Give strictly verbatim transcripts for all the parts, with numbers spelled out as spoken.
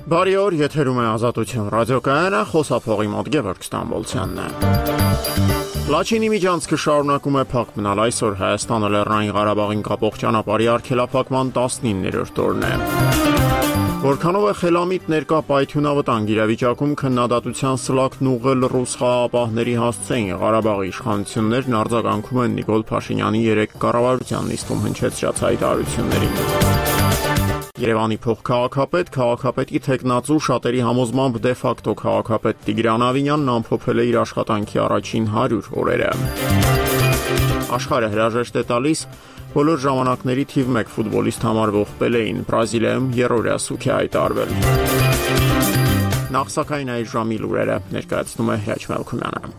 Բարի օր, եթերում է Ազատություն ռադիոկայանը, խոսափողի մոտ Գևորգ Ստամբոլցյանն է։ Լաչինի միջանցքը շարունակում է փակ մնալ, այսօր Հայաստանը Լեռնային Ղարաբաղին կապող ճանապարհի արգելափակման տասնիններորդ օրն է։ Որքանով է խելամիտ ներկա պայթյունավտանգ իրավիճակում քննադատության սլակն ուղղել ռուս խաղաղապահների հասցեին, Ղարաբաղի իշխանություններն արձագանքում են Նիկոլ Փաշինյանի երեք կառավարության նիստում հնչեցրած հայտարարություններին։ Երևանի փոխքաղաքապետ, քաղաքապետի թեկնածու շատերի համոզմամբ դե ֆակտո քաղաքապետ Տիգրան Ավինյանն ամփոփել է իր աշխատանքի առաջին հարյուր օրերը։ Աշխարհը հրաժեշտ է տալիս բոլոր ժամանակների թիվ մեկ ֆուտբոլիստ համարվող Պելեին, Բրազիլիայում երրորդյա սուգ է հայտարարվել։ Նախ սակայն այս ժամի լուրերը ներկայացնում է Հրաչ Մելքումյանը։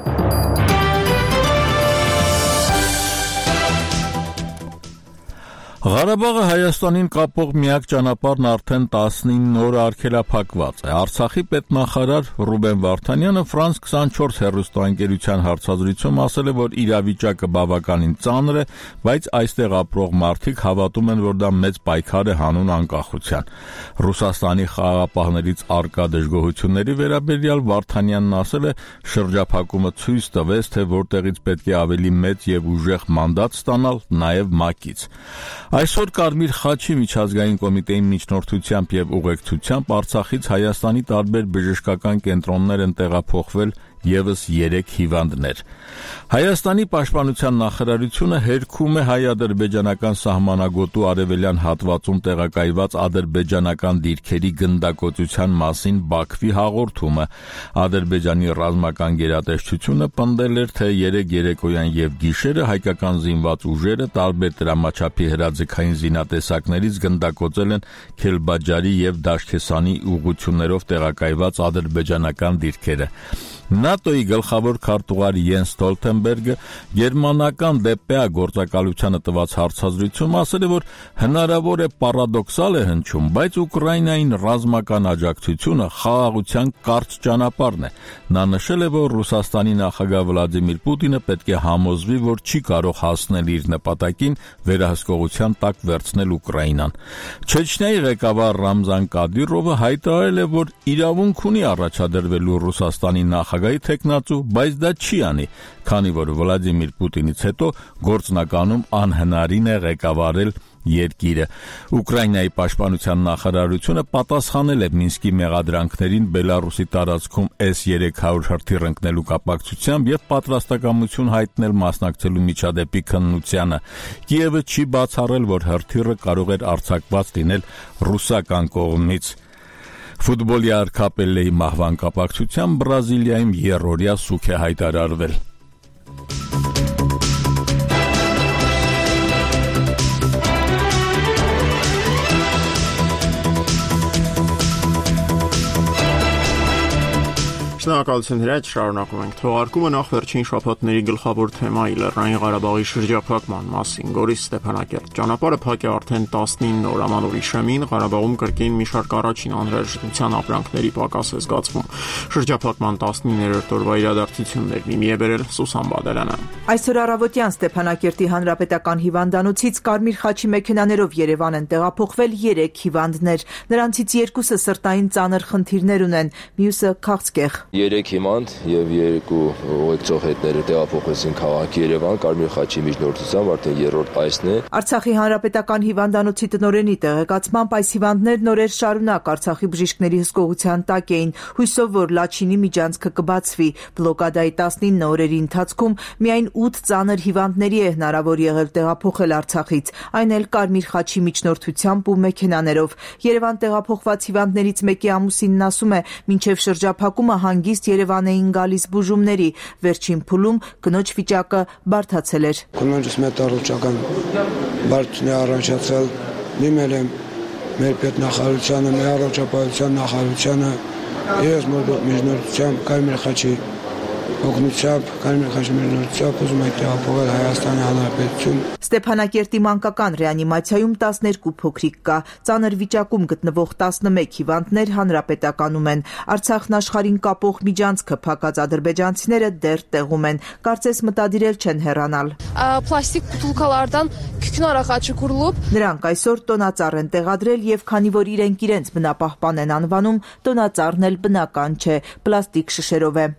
Ղարաբաղը Հայաստանին կապող միակ ճանապարհն արդեն տասնինը օր արգելափակված է։ Արցախի պետնախարար Ռուբեն Վարդանյանը Ֆրանս քսանչորս հեռուստաընկերության հարցազրույցում ասել է, որ իրավիճակը բավականին ծանր է, բայց այստեղ ապրող մարդիկ հավատում են, որ դա մեծ պայքար է հանուն անկախության։ Ռուսաստանի խաղաղապահներից արկա դժգոհությունների վերաբերյալ Վարդանյանն ասել է, շրջափակումը ցույց տվեց, թե որտեղից պետք է ավելի մեծ եւ ուժեղ մանդատ ստանալ, նաեւ ՄԱԿ-ից։ Այսօր Կարմիր խաչի միջազգային կոմիտեի միջնորդությամբ եւ ուղեկցությամբ Արցախից Հայաստանի տարբեր բժշկական կենտրոններ են տեղափոխվել եւս երեք հիվանդներ։ Հայաստանի պաշտպանության նախարարությունը հերքում է հայ-ադրբեջանական սահմանագոտու արևելյան հատվածում տեղակայված ադրբեջանական դիրքերի գնդակոծության մասին Բաքվի հաղորդումը։ Ադրբեջանի ռազմական գերատեսչությունը պնդել էր, թե երեք երեկոյան եւ գիշերը հայկական զինված ուժերը տարբեր դրամաչափի հրաձգային զինատեսակներից գնդակոծել են Քելբաջարի եւ Դաշքեսանի ուղղություններով տեղակայված ադրբեջանական դիրքերը։ ՆԱՏՕ-ի գլխավոր քարտուղար Յենս Ստոլտենբերգը գերմանական դե պե է գործակալությանը տված հարցազրույցում ասել է, որ հնարավոր է պարադոքսալ է հնչում, բայց Ուկրաինային ռազմական աջակցությունը խաղաղության կարճ ճանապարհն է։ Նա նշել է, որ Ռուսաստանի նախագահ Վլադիմիր Պուտինը պետք է համոզվի, որ չի կարող հասնել իր նպատակին վերահսկողության տակ վերցնել Ուկրաինան։ Չեչնիայի ղեկավար Ռամզան Կադիրովը հայտարարել է, որ իրավունք ունի առաջադրվելու Ռուսաստանի նախագահի թեկնածու, բայց դա չի անի, քանի որ Վլադիմիր Պուտինից հետո գործնականում անհնարին է ղեկավարել երկիրը։ Ուկրաինայի պաշտպանության նախարարությունը պատասխանել է Մինսկի մեղադրանքներին Բելարուսի տարածքում էս երեք հարյուր հրթիռ ընկնելու կապակցությամբ եւ պատրաստակամություն հայտնել մասնակցելու միջադեպի քննությանը։ Կիևը չի բացառել, որ հրթիռը կարող էր արձակված լինել ռուսական կողմից։ Ֆուտբոլի արքա Պելեի մահվան կապակցությամբ Բրազիլիայում երրորդյա սուգ է հայտարարվել։ Շնորհակալություն Հրաչ, շարունակում ենք թողարկումը նախ վերջին շաբաթների գլխավոր թեմայի Լեռնային Ղարաբաղի շրջափակման մասին։ Գորիս Ստեփանակերտ ճանապարհը փակ է արդեն տասնինը օր ամանորի շեմին, Ղարաբաղում կրկին մի շարք առաջին անհրաժեշտության ապրանքների պակաս է զգացվում։ Շրջափակման տասնիններորդ օրվա իրադարձություններն իմի է բերել Սուսան Բադալյանը։ Այսօր առավոտյան Ստեփանակերտի հանրապետական հիվանդանոցից Կարմիր խաչի մեքենաներով Երևան են տեղափոխվել երեք հիվանդներ։ Նրանցից երկուսը սրտային ծանր խնդիրներ ունեն, մյուսը քաղցկեղ։ Երեք հիվանդ եւ երկու ուղեկցող հետները տեղափոխվեցին քաղաք Երևան Կարմիր խաչի միջնորդությամբ, արդեն երրորդ այսն է։ Արցախի հանրապետական հիվանդանոցի տնօրենի տեղեկացմամբ այս հիվանդներն օրեր շարունակ Արցախի բժիշկների հսկողության տակ էին, հույսով, որ Լաչինի միջանցքը կբացվի։ Բլոկադայի տասնինը օրերի ընթացքում միայն ութ ծանր հիվանդների է հնարավոր եղել տեղափոխել Արցախից, այն էլ Կարմիր խաչի միջնորդությամբ ու մեքենաներով։ Երևան տեղափոխված հիվանդներից մեկի ամուսինն ասում է, մինչև շրջափակումը հանգիստ Երևան էին գալիս բուժումների, վերջին փուլում կնոջ վիճակը բարդացել էր։ Կնոջս մետաղրոճական բարդություն է առաջացել, դիմել եմ մեր պետնախարարությանը, մեր առողջապահության նախարարությանը, ես միջնորդությամբ Կարմիր խաչի օգնությամբ, Կարմիր խաչմերն օգնությամբ ուզում եք տեղափոխել Հայաստանի Հանրապետություն։ Ստեփանակերտի մանկական ռեանիմացիայում տասներկու փոքրիկ կա, ծանր վիճակում գտնվող տասնմեկ հիվանդներ հանրապետականում են։ Արցախն աշխարհին կապող միջանցքը փակած ադրբեջանցիները դեռ տեղում են, կարծես մտադիրել չեն հեռանալ։ Պլաստիկ բուտուլկաlardan kükün araqaçı qurulub. Նրանք այսօր տոնածառ են տեղադրել եւ քանի որ իրենք իրենց բնապահպան են անվանում, տոնածառն էլ բնական չէ, պլաստիկ շշերով է։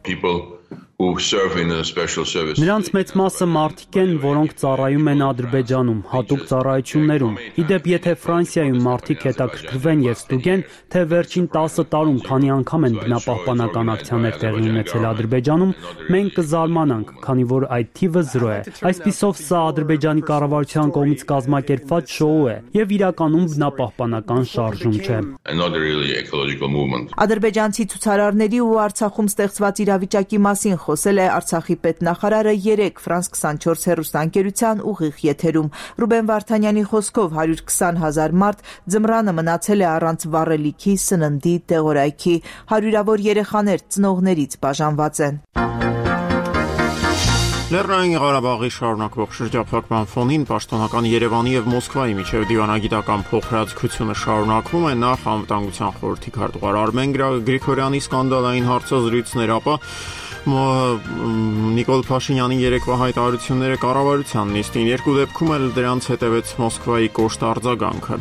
Նրանց մեծ մասը մարդիկ են, որոնք ծառայում են Ադրբեջանում, հատուկ ծառայություններում։ Իդեպ, եթե Ֆրանսիայում մարդիկ հետաքրքրվեն եւ ստուգեն, թե վերջին տասը տարում քանի անգամ են բնապահպանական ակցիաներ տեղի ունեցել Ադրբեջանում, մենք կզարմանանք, քանի որ այդ թիվը զրո է։ Այսպիսով, սա Ադրբեջանի կառավարության կողմից կազմակերպված շոու է եւ իրականում բնապահպանական շարժում չէ։ Ադրբեջանցի ցուցարարների ու Արցախում ստեղծված իրավիճակի մասին խոսել է Արցախի պետնախարարը երեկ Ֆրանս քսանչորս հեռուստաընկերության ուղիղ եթերում։ Ռուբեն Վարդանյանի խոսքով հարյուր քսան հազար մարդ ձմռանը մնացել է առանց վառելիքի, սննդի, տեղորայքի, հարյուրավոր երեխաներ ծնողներից բաժանված են։ Լեռնային Ղարաբաղի շարունակվող շրջափակման ֆոնին պաշտոնական Երևանի եւ Մոսկվայի միջև դիվանագիտական փոխհրաձգությունը շարունակվում է նախ անվտանգության խորհրդի քարտուղար Արմեն Գրիգորյանի սկանդալային հարցազրույցներ, ապա Նիկոլ Փաշինյանի երեկվա հայտարարությունները կառավարության նիստին, երկու դեպքում էլ դրանց հետևեց Մոսկվայի կոշտ արձագանքը։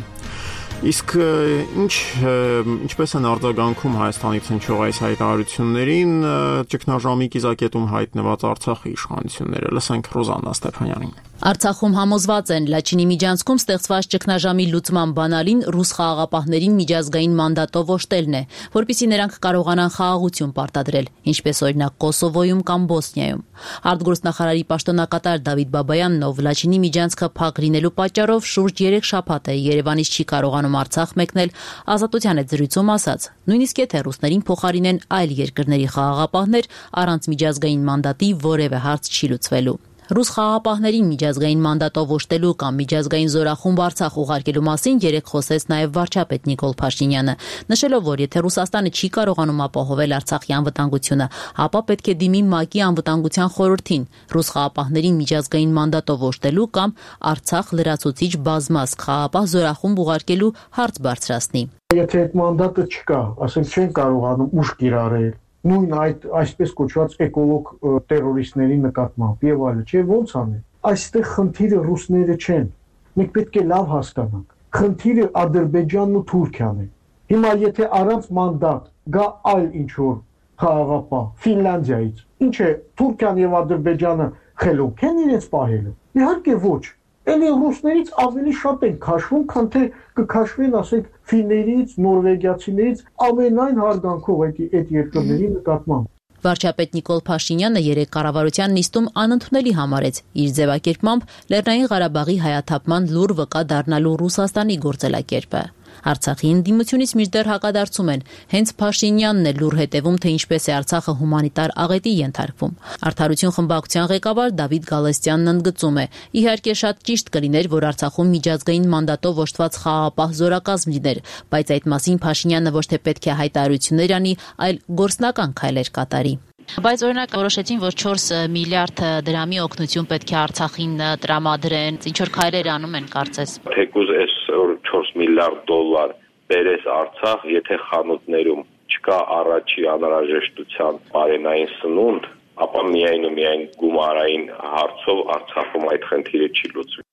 Իսկ ինչ ինչպես են արձագանքում Հայաստանից հնչող այս հայտարարություններին ճգնաժամի կիզակետում հայտնված Արցախի իշխանությունները։ Լսենք Ռոզաննա Ստեփանյանին։ Արցախում համոզված են Լաչինի միջանցքում ստեղծված ճգնաժամի լուծման բանալին ռուս խաղաղապահներին միջազգային մանդատով օժտելն է, որպեսզի նրանք կարողանան խաղաղություն պարտադրել, ինչպես օրինակ Կոսովոյում կամ Բոսնիայում։ Արտգործնախարարի պաշտոնակատար Դավիթ Բաբայանն, ով Լաչինի միջանցքը փակ լինելու պատճառով շուրջ երեք շաբաթ է Երևանից չի կարողանում Արցախ մեկնել, Ազատության հետ զրույցում ասաց. նույնիսկ եթե ռուսներին փոխարինեն այլ երկրների խաղաղապահներ, առանց միջազգային մանդատի որևէ հարց չի լուծվելու։ Ռուս խաղաղապահներին միջազգային մանդատով օժտելու կամ միջազգային զորախումբ Արցախ ուղարկելու մասին երեկ խոսեց նաև վարչապետ Նիկոլ Փաշինյանը, նշելով, որ եթե Ռուսաստանը չի կարողանում ապահովել Արցախի անվտանգությունը, ապա պետք է դիմի ՄԱԿ-ի անվտանգության խորհրդին ռուս խաղաղապահներին միջազգային մանդատով օժտելու կամ Արցախ լրացուցիչ բազմազգ խաղաղապահ զորախումբ ուղարկելու հարց բարձրացնի։ Եթե այդ մանդատը չկա, ասենք չեն կարողանում ուժ կիրառել, նույն այդ այսպես կոչված էկոլոգ տերորիստների նկատմամբ եւ այլը, չէ՞ ոնց անել։ Այստեղ խնդիրը ռուսները չեն։ Մենք պետք է լավ հասկանանք։ Խնդիրը Ադրբեջանն ու Թուրքիան է։ Հիմա եթե առանց մանդատ գա այլ ինչ-որ խաղաղապահ Ֆինլանդիայից, ինչ է Թուրքիան եւ Ադրբեջանը խելոք են իրենց պահելու։ Իհարկե ոչ։ Էլի ռուսներից ավելի շատ են քաշվում, քան թե կքաշվեն, ասենք, ֆիններից, նորվեգիացիներից, ամենայն հարգանքով այդ երկրների նկատմամբ։ Վարչապետ Նիկոլ Փաշինյանը երեկ կառավարության նիստում անընդունելի համարեց իր ձևակերպմամբ Լեռնային Ղարաբաղի հայաթափման լուր վկա դառնալու Ռուսաստանի գործելակերպը։ Արցախի ընդդիմությունից մինչդեռ հակադարձում են, հենց Փաշինյանն է լուր հետևում, թե ինչպես է Արցախը հումանիտար աղետի ենթարկվում։ Արդարություն խմբակցության ղեկավար Դավիթ Գալստյանն ընդգծում է. իհարկե շատ ճիշտ կլիներ, որ Արցախում միջազգային մանդատով օժտված խաղաղապահ զորակազմ լիներ, բայց այդ մասին Փաշինյանը ոչ թե պետք է հայտարարություններ անի, այլ գործնական քայլեր կատարի։ Բայց օրինակ որոշեցին, որ չորս միլիարդ դրամի օգնություն պետք է Արցախին տրամադրեն, ինչ որ քայլեր անում են, կարծես։ Թեկուզ այս չորս միլիարդ դոլար բերես Արցախ, եթե խանութներում չկա առաջի անհրաժեշտության բարենային սնունդ, ապա միայն ու միայն գումարային հարցով Արցախում այդ խնդիրը չի լուծվի։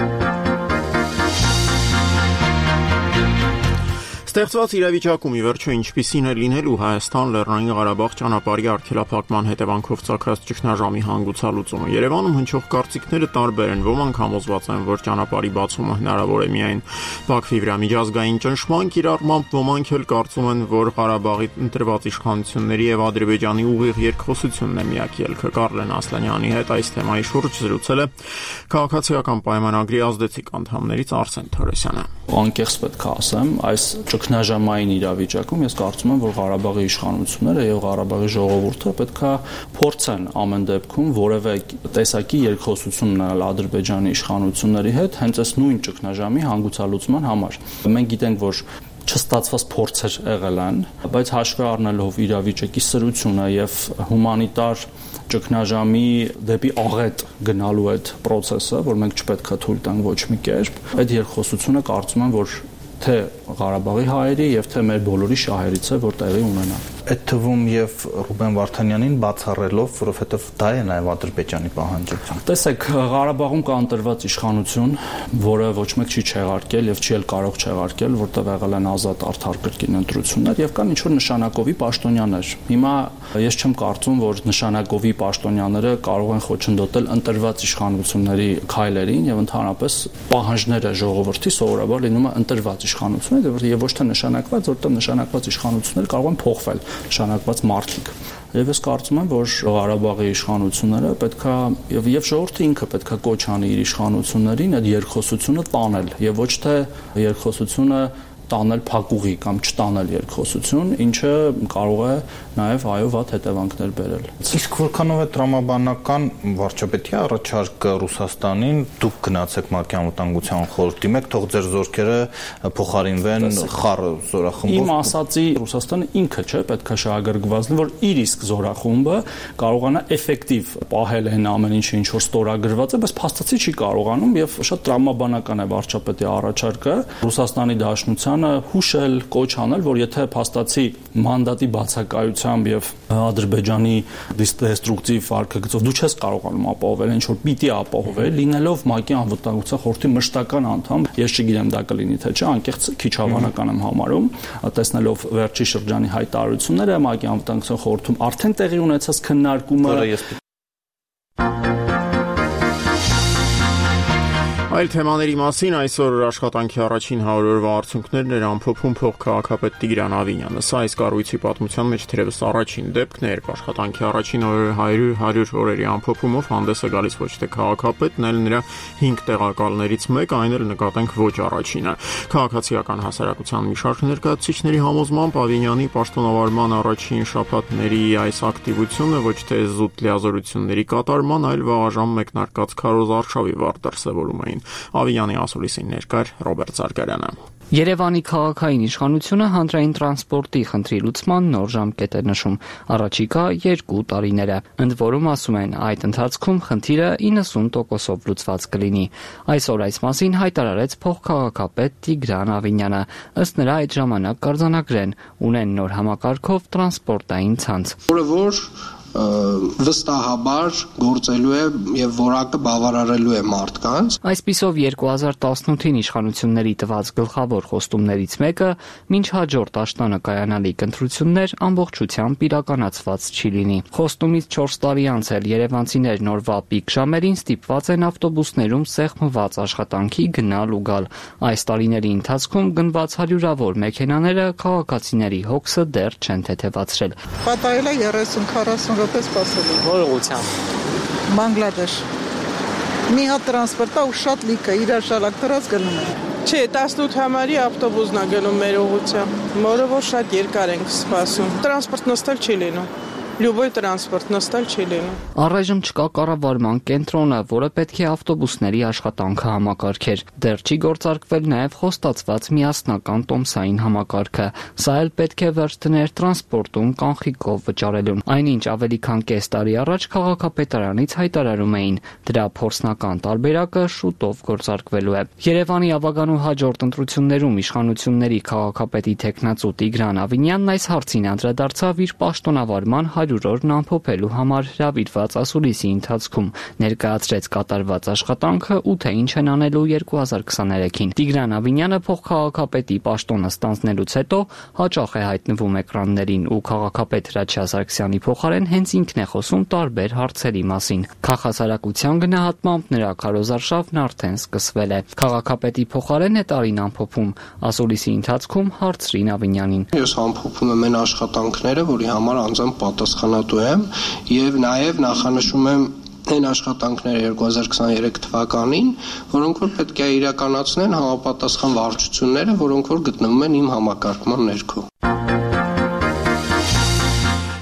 Ստեղծված իրավիճակում ի վերջո ինչպիսին է լինելու Հայաստան Լեռնային Ղարաբաղ ճանապարհի արգելափակման հետևանքով ծագած ճգնաժամի հանգուցալուծումը։ Երևանում հնչող կարծիքները տարբեր են, ոմանք համոզված են, որ ճանապարհի բացումը հնարավոր է միայն Բաքվի վրա միջազգային ճնշման կիրառմամբ, ոմանք էլ կարծում են, որ Ղարաբաղի ընտրված իշխանությունների եւ Ադրբեջանի ուղիղ երկխոսությունն է միակ ելքը։ Կարլեն Ասլանյանի հետ այս թեմայի շուրջ զրուցել է քաղաքացիական պայմանագրի ազդեցիկ անդամներից Արսեն Թորեսյանը։ Անկեղծ պետք է ասեմ, այս ճգնաժամային իրավիճակում ես կարծում եմ, որ Ղարաբաղի իշխանությունները եւ Ղարաբաղի ժողովուրդը պետքա փորձեն ամեն դեպքում որևէ տեսակի երկխոսություն ունենալ Ադրբեջանի իշխանությունների հետ հենց այս նույն ճգնաժամի հանգուցալուծման համար։ Մենք գիտենք, որ չստացված փորձեր եղել են, բայց հաշվի առնելով իրավիճակի սրությունը եւ հումանիտար ճգնաժամի դեպի աղետ գնալու այդ process-ը, որ մենք չպետք է թույլ տանք ոչ մի կերպ, այդ երկխոսությունը կարծում եմ, որ թե Ղարաբաղի հայերի եւ թե մեր բոլորի շահերից է, որ տեղի ունենա։ Այդ թվում եւ Ռուբեն Վարդանյանին բացառելով, որովհետեւ դա է նաեւ Ադրբեջանի պահանջը։ Տեսեք, Ղարաբաղում կա ընտրված իշխանություն, որը ոչ մեկ չի չեղարկել եւ չի էլ կարող չեղարկել, որտեղ եղել են ազատ արդար կրկին ընտրություններ եւ կան ինչ-որ նշանակովի պաշտոնյաներ։ Հիմա ես չեմ կարծում, որ նշանակովի պաշտոնյաները կարող են խոչընդոտել ընտրված իշխանությունների քայլերին եւ ընդհանրապես պահանջները ժողովրդի սովորաբար լինում է ընտրված իշխանություններ եւ ոչ թե նշանակված, որտեղ նշանակված իշխանությունները կարող են փոխվել, նշանակված մարդիկ։ Եվ ես կարծում եմ, որ Ղարաբաղի իշխանությունները պետքա եւ եւ ժողովուրդը ինքը պետքա կոչ անի իր իշխանություններին այդ երկխոսությունը տանել եւ ոչ թե երկխոսությունը տանել փակուղի կամ չտանել երկխոսություն, ինչը կարող է նաև այո վատ հետևանքներ բերել։ Իսկ որքանով է տրամաբանական վարչապետի առաջարկը Ռուսաստանին, դուք գնացեք ՄԱԿ-ի անվտանգության խորհրդի մեջ, թող ձեր զորքերը փոխարինվեն խառը զորախմբով։ Իմ ասացի Ռուսաստանը ինքը չէ, պետք է շահագրգռված լինի, որ իր իսկ զորախումբը կարողանա էֆեկտիվ պահել այն ամեն ինչը, ինչ որ ստորագրված է, բայց փաստացի չի կարողանում եւ շատ տրամաբանական է վարչապետի առաջարկը Ռուսաստանի Դաշնության հուշել, կոչ անել, որ եթե փաստացի մանդատի բացակայությամբ եւ Ադրբեջանի դեստրուկտիվ վարքագծով դու չես կարողանում ապահովել, ինչ որ պիտի ապահովել, լինելով ՄԱԿ-ի անվտանգության խորհրդի մշտական անդամ, ես չգիտեմ դա կլինի թե չէ, անկեղծ քիչ հավանական եմ համարում, տեսնելով վերջի շրջանի հայտարարությունները ՄԱԿ-ի անվտանգության խորհրդում արդեն տեղի ունեցած քննարկումը Այլ թեմաների մասին այսօր աշխատանքի առաջին հարյուր օրվա արդյունքներն էր ամփոփում փոխքաղաքապետ Տիգրան Ավինյանը։ Սա այս կառույցի պատմության մեջ թերևս առաջին դեպքն է, երբ աշխատանքի առաջին հարյուր օրերի ամփոփումով հանդես է գալիս ոչ թե քաղաքապետն, այլ նրա հինգ տեղակալներից մեկը, այն էլ նկատենք ոչ առաջինը։ Քաղաքացիական հասարակության մի շարք ներկայացուցիչների համոզմամբ Ավինյանի պաշտոնավարման առաջին շաբաթների այս ակտիվությունը ոչ թե զուտ լիազորությունների կատարման, այլ վաղաժամ մեկնարկած քարոզարշավի վառ դրսևորում էին։ Ավինյանի ասուլիսին ներկար Ռոբերտ Զարգարյանը։ Երևանի քաղաքային իշխանությունը հանրային տրանսպորտի խնդրի լուծման նոր ժամկետ է նշում՝ առաջիկա երկու տարիները։ Ընդ որում ասում են, այդ ընթացքում խնդիրը իննսուն տոկոսով լուծված կլինի։ Այսօր այս մասին հայտարարեց փոխքաղաքապետ Տիգրան Ավինյանը։ Ըստ նրա այդ ժամանակ կարձանագրեն, ունեն նոր համակարգով տրանսպորտային ցանց, որը որ վստահաբար գործելու է եւ որակը բավարարելու է մարդկանց։ Այսպիսով երկու հազար տասնութին իշխանությունների տված գլխավոր խոստումներից մեկը մինչ հաջորդ աշտանը կայանալիք ընտրություններ ամբողջությամբ իրականացված չի լինի։ Խոստումից չորս տարի անց էլ երևանցիներն օրվա պիկ ժամերին ստիպված են ավտոբուսներում սեղմված աշխատանքի գնալ ու գալ։ Այս տարիների ընթացքում գնված հարյուրավոր մեքենաները քաղաքացիների հոգսը դեռ չեն թեթևացրել։ Պատահել է երեսուն քառասուն րոպե սպասելու։ Որ ուղղությամբ։ Բանգլադեշ։ Մի հատ տրանսպորտա ու շատ լիքը իրար շալակ դրած գնում են։ Չէ, տասնութ համարի ավտոբուսն է գնում մեր ուղղությամբ, որը որ շատ երկար ենք սպասում։ Տրանսպորտ նստել չի լինում։ Լյուբոյ տրանսպորտ նստել չի լինում։ Առայժմ չկա կառավարման կենտրոնը, որը պետք է ավտոբուսների աշխատանքը համակարգեր։ Դեռ չի գործարկվել նաև խոստացված միասնական տոմսային համակարգը։ Սա էլ պետք է վերջ դներ տրանսպորտում կանխիկով վճարելուն։ Այնինչ ավելի քան կես տարի առաջ քաղաքապետարանից հայտարարում էին, դրա փորձնական տարբերակը շուտով գործարկվելու է։ Երևանի ավագանու հաջորդ ընտրություններում իշխանությունների քաղաքապետի տեխնացու Տիգրան Ավինյանն այս հարցին անդրադարձավ իր պաշտոնավարման հարյուր օրն ամփոփելու համար հրավիրված ասուլիսի ընթացքում, ներկայացրեց կատարված աշխատանքը ու թե ինչ են անելու երկու հազար քսաներեքին։ Տիգրան Ավինյանը փոխքաղաքապետի պաշտոնը ստանձնելուց հետո հաճախ է հայտնվում էկրաններին ու քաղաքապետ Հրաչյա Սարգսյանի փոխարեն հենց ինքն է խոսում տարբեր հարցերի մասին։ Քաղաքասարակության գնահատմամբ նրա քարոզարշավն արդեն սկսվել է։ Քաղաքապետի փոխարեն է տարին ամփոփում, ասուլիսի ընթացքում հարցրին Ավինյանին։ Ես ամփոփում եմ այն աշխատանքները, որի համար անձամբ պատասխանատու եմ եւ նաեւ նախանշում եմ այն աշխատանքները երկու հազար քսաներեք թվականին, որոնք որ պետք է իրականացնեն համապատասխան վարչությունները, որոնք որ գտնվում են իմ համակարգման ներքո։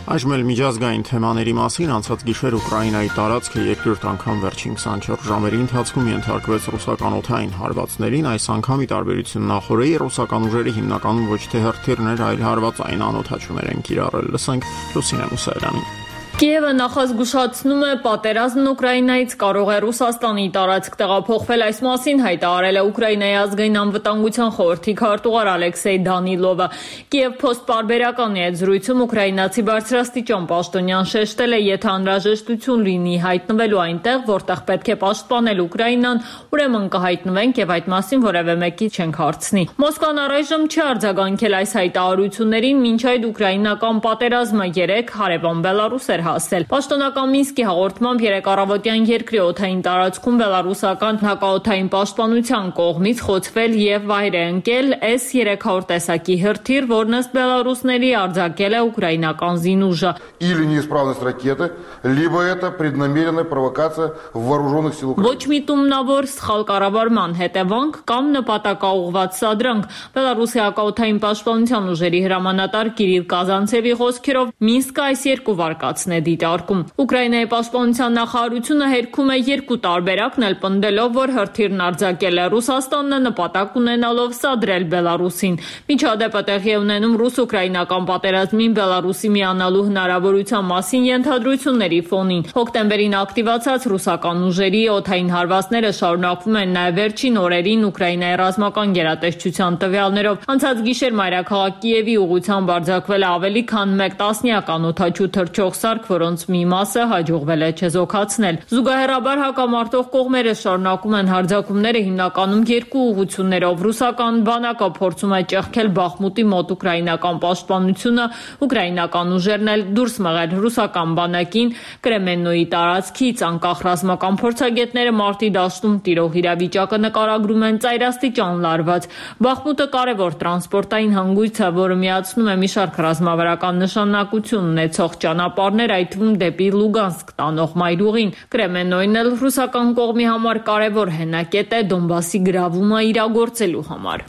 Այժմ էլ միջազգային թեմաների մասին անցած գիշեր Ուկրաինայի տարածքը երկրորդ անգամ վերջին քսանչորս ժամերի ընթացքում ենթարկվեց ռուսական օդային հարվածներին, այս անգամ ի տարբերություն նախորդի ռուսական ուժերը հիմնականում ոչ թե հրթիռներ, այլ հարվածային անօդաչուներ են կիրառել։ Լսենք Լուսինե Մուսայելյանին։ Կիևը նախազգուշացնում է, պատերազմն Ուկրաինայից կարող է Ռուսաստանի տարածք տեղափոխվել, այս մասին հայտարարել է Ուկրաինայի ազգային անվտանգության խորհրդի քարտուղար Ալեքսեյ Դանիլովը։ Կիև Post պարբերականի հետ զրույցում ուկրաինացի բարձրաստիճան պաշտոնյան շեշտել է, եթե անհրաժեշտություն լինի հայտնվելու այնտեղ, որտեղ պետք է պաշտպանել Ուկրաինան, ուրեմն կհայտնվենք եւ այդ մասին որևէ մեկի չենք հարցնի։ Մոսկվան առայժմ չի արձագանքել այս հայտարարություններին, մինչ այդ ուկրաինական պատերազմը երեք հարևան Բելարուս էր հասել։ Պաշտոնական Մինսկի հաղորդմամբ երեք առավոտյան երկրի օդային տարածքում բելարուսական հակաօդային պաշտպանության կողմից խոցվել եւ վայր է ընկել էս երեք հարյուր տեսակի հրթիռ, որն ըստ բելարուսների արձակել է ուկրաինական զինուժը։ Или неисправность ракеты, либо это преднамеренная провокация вооруженных сил Украины. Ոչ միտումնավոր սխալ կառավարման հետևանք կամ նպատակաուղղված սադրանք։ Բելարուսի հակաօդային պաշտպանության ուժերի հրամանատար Կիրիլ Կազանցևի խոսքերով Մինսկը այս երկու վարկածն է դիտարկում։ Ուկրաինայի պաշտպանության նախարարությունը հերքում է երկու տարբերակն էլ պնդելով, որ հրթիռն արձակել է Ռուսաստանը նպատակ ունենալով սադրել Բելարուսին։ Միջադեպը տեղի է ունենում ռուս-ուկրաինական պատերազմին Բելարուսի միանալու հնարավորության մասին ենթադրությունների ֆոնին։ Հոկտեմբերին ակտիվացած ռուսական ուժերի օդային հարվածները շարունակվում են նաև վերջին օրերին Ուկրաինայի ռազմական գերատեսչության տվյալներով։ Անցած գիշեր մայրաքաղաք Կիևի ուղղությամբ արձակվել է ավելի քան մեկ տասնյակ անօդաչու թռչող սարք, որոնց մի մասը հաջողվել է չեզոքացնել։ Զուգահեռաբար հակամարտող կողմերը շարունակում են հարձակումները հիմնականում երկու ուղղություններով։ Ռուսական բանակը փորձում է ճեղքել Բախմուտի մոտ ուկրաինական պաշտպանությունը, ուկրաինական ուժերն էլ դուրս մղել ռուսական բանակին Կրեմեննոյի տարածքից։ Անկախ ռազմական փորձագետները մարտի դաշտում տիրող իրավիճակը նկարագրում են ծայրաստիճան լարված։ Բախմուտը կարևոր տրանսպորտային հանգույց է, որը միացնում է մի շարք ռազմավարական նշանակություն ունեցող ճանապարհներ, այդ թվում դեպի Լուգանսկ տանող մայրուղին։ Կրեմեննոյն էլ ռուսական կողմի համար կարևոր հենակետ է Դոնբասի գրավումը իրագործելու համար։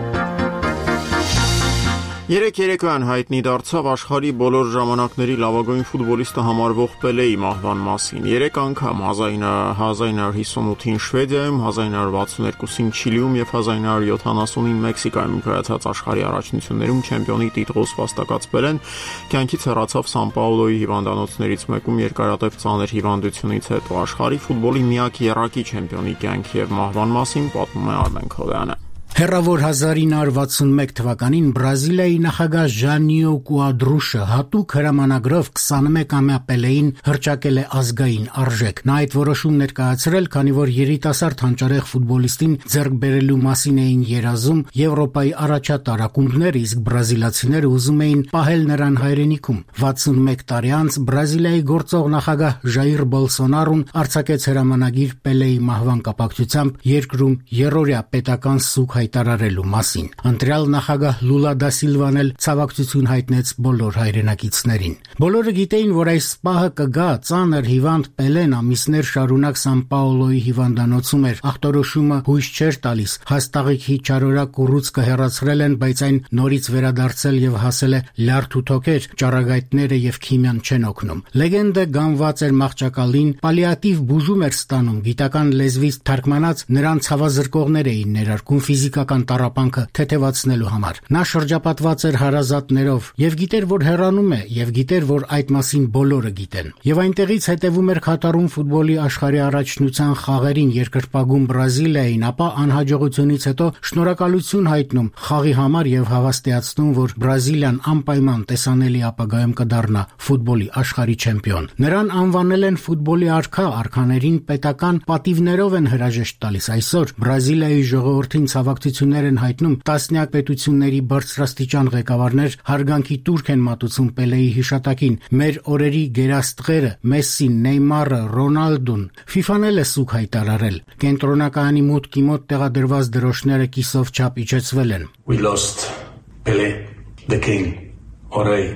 Երեք երեկոյան հայտնի դարձավ աշխարհի բոլոր ժամանակների լավագույն ֆուտբոլիստը համարվող Պելեի մահվան մասին։ Երեք անգամ հազար նույն հարյուր հիսունութին Շվեդիայում, հազար նույն հարյուր վաթսուներկուսին Չիլիում եւ հազար նույն հարյուր յոթանասունին Մեքսիկայում կայացած աշխարհի առաջնություններում չեմպիոնի տիտղոս վաստակած Պելեն կյանքից հեռացավ Սան Պաուլոյի հիվանդանոցներից մեկում երկարատև ծանր հիվանդությունից հետո։ Աշխարհի ֆուտբոլի միակ եռակի չեմպիոնի կյանքի եւ մահվան մասին պատմում է Արմեն Քովյանը։ Հեռավոր հազար նույն հարյուր վաթսունմեկ թվականին Բրազիլիայի նախագահ Ժանիո Կուադրուշը հատուկ հրամանագրով քսանմեկամյա Պելեին հռչակել է ազգային արժեք։ Նա այդ որոշումն ներկայացրել, քանի որ երիտասարդ հանճարեղ ֆուտբոլիստին ձեռք բերելու մասին էին երազում Եվրոպայի առաջատար ակումբները, իսկ բրազիլացիները ուզում էին պահել նրան հայրենիքում։ վաթսունմեկ տարի անց Բրազիլիայի գործող նախագահ Ժայիր Բոլսոնարոն արձակեց հրամանագիր Պելեի մահվան կապակցությամբ երկրում երրորդյա պետական սուգ հայտարարելու մասին։ Ընտրյալ նախագահ Լուլա դա Սիլվան էլ ցավակցություն հայտնեց բոլոր հայրենակիցներին։ Բոլորը գիտեին, որ այս պահը կգա, ծանր հիվանդ Պելեն ամիսներ շարունակ Սան Պաուլոյի հիվանդանոցում էր։ Ախտորոշումը հույս չէր տալիս։ Հաստաղիքի չարորակ ուռուցքը հեռացրել են, բայց այն նորից վերադարձել եւ հասել է լարդ ու թոքեր, ճառագայթները եւ քիմիան չեն օգնում։ Լեգենդը գանված էր մահճակալին, պալիատիվ բուժում էր ստանում, գիտական լեզվից թարգմանած նրան ցավազրկողներ էին ներարկում ֆիզիկական տառապանքը թեթևացնելու համար։ Նա շրջապատված էր հարազատներով եւ գիտեր, որ հեռանում է, եւ գիտեր, որ այդ մասին բոլորը գիտեն։ Եվ այնտեղից հետևում էր Կատարում ֆուտբոլի աշխարհի առաջնության խաղերին երկրպագում Բրազիլիային, ապա անհաջողությունից հետո շնորհակալություն հայտնում խաղի համար եւ հավաստիացնում, որ Բրազիլիան անպայման տեսանելի ապագայում կդառնա ֆուտբոլի աշխարհի չեմպիոն։ Նրան անվանել են ֆուտբոլի արքա, արքաներին պետական պատիվներով են հրաժեշտ տալիս։ Այսօր Բրազիլիայի ժողովրդին ցավակցություններ են հայտնում տասնյակ պետությունների բարձրաստիճան ղեկավարներ, հարգանքի տուրք են մատուցում Պելեի հիշատակին։ Մեր օրերի գերաստղերը Մեսսին, Նեյմարը, Ռոնալդուն, ֆիֆան էլ է սուգ հայտարարել։ Կենտրոնակայանի մուտքի մոտ տեղադրված դրոշները կիսով չափ իջեցվել են։ We lost Pele, the king, Orey,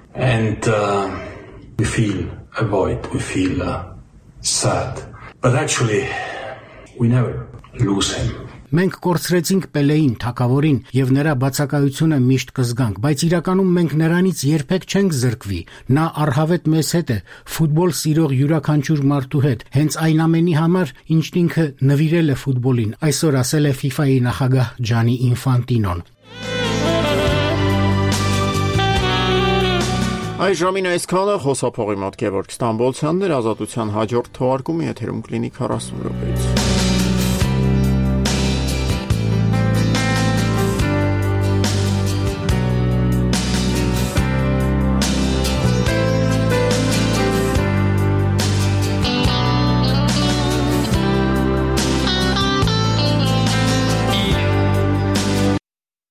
and uh, we feel a void, we feel uh, sad, but actually we never lose him. Մենք կորցրեցինք Պելեին, թագավորին, եւ նրա բացակայությունը միշտ կզգանք, բայց իրականում մենք նրանից երբեք չենք զրկվի։ Նա առհավետ մեզ հետ է, ֆուտբոլ սիրող յուրաքանչյուր մարդու հետ, հենց այն ամենի համար, ինչն ինքը նվիրել է ֆուտբոլին, այսօր ասել է FIFA-ի նախագահ Ջանի Ինֆանտինոն։ Այժմին այսքանը, խոսափողի մոտ Գևորգ Ստամբոլցյանն էր, Ազատության հաջորդ թողարկումը եթերում կլինի քառասուն րոպե։